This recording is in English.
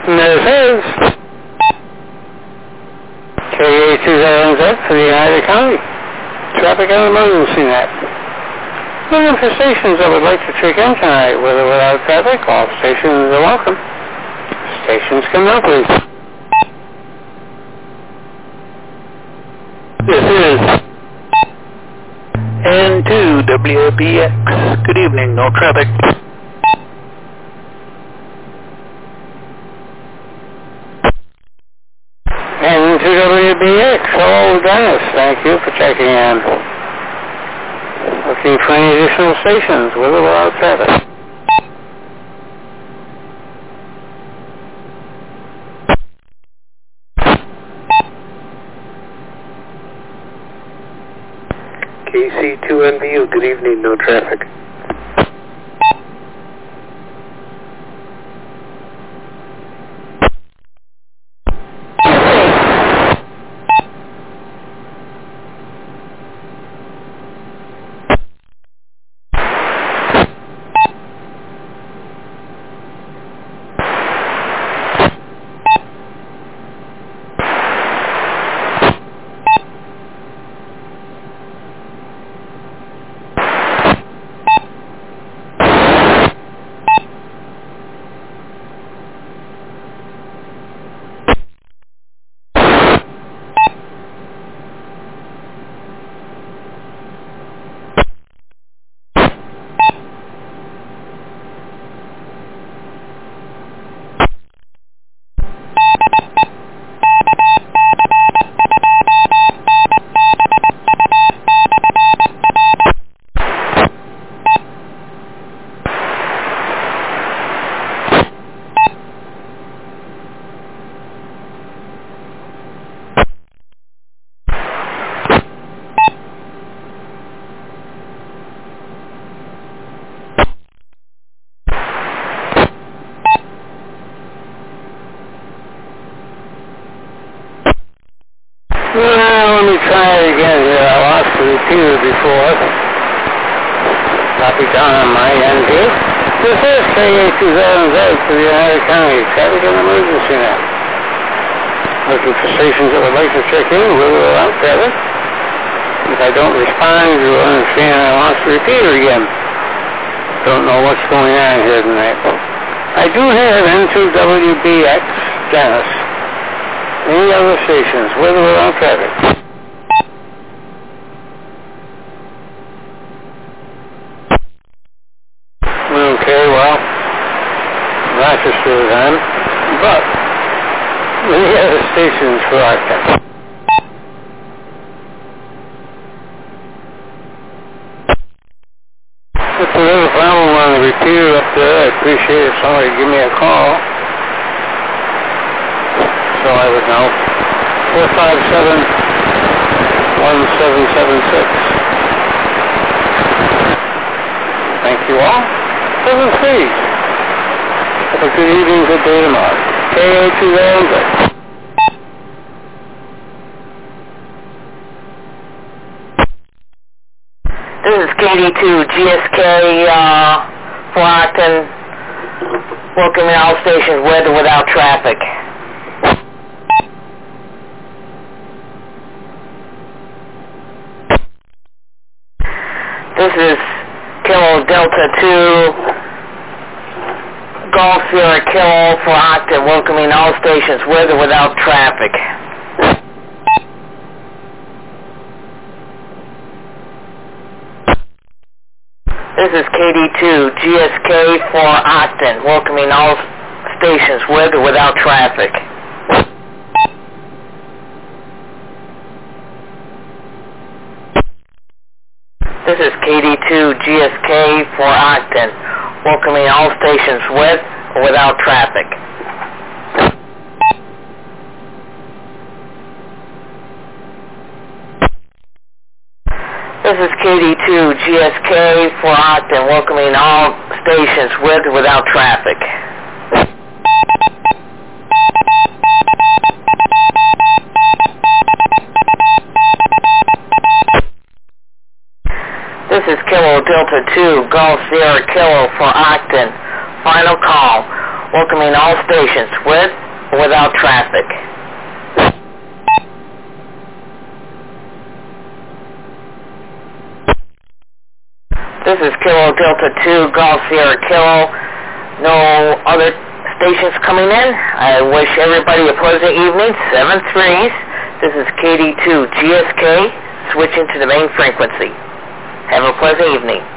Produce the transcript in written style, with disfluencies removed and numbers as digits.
This is KA200Z for the United County Traffic and Emergency Net. Looking for stations that would like to check in tonight, with or without traffic. All stations are welcome. Stations come now, please. This is N2WBX. Good evening, no traffic. N2WBX, hello Dennis, thank you for checking in. Looking for any additional stations, with or without traffic. KC2NBU, good evening, no traffic. Let me try it again here. I lost the repeater before. Copy down on my end here. This is KA200Z for the United County Traffic and Emergency Net. Looking for stations that would like to check in, with or without traffic. If I don't respond, you'll understand I lost the repeater again. Don't know what's going on here tonight. I do have N2WBX, Dennis. Any other stations, with or without traffic? Okay, well, Rochester then, but any other stations for our time? It's a little problem on the repeater up there. I appreciate if somebody give me a call, so I would know. 457-1776. Thank you all. 7 please. Have a good evening, good day tomorrow. KA200Z. This is KD2GSK for Acton, welcoming all stations with or without traffic. This is Kilo Delta 2, Golf Sierra Kilo for Acton, welcoming all stations with or without traffic. This is KD2GSK for Acton, welcoming all stations with or without traffic. This is KD2GSK for Acton, welcoming all stations with or without traffic. This is KD2GSK for Acton, welcoming all stations with or without traffic. This is Kilo Delta 2, Golf Sierra Kilo for Acton. Final call. welcoming all stations with or without traffic. This is Kilo Delta 2, Golf Sierra Kilo. No other stations coming in. I wish everybody a pleasant evening. 7-3s. This is KD2 GSK, switching to the main frequency. Have a pleasant evening.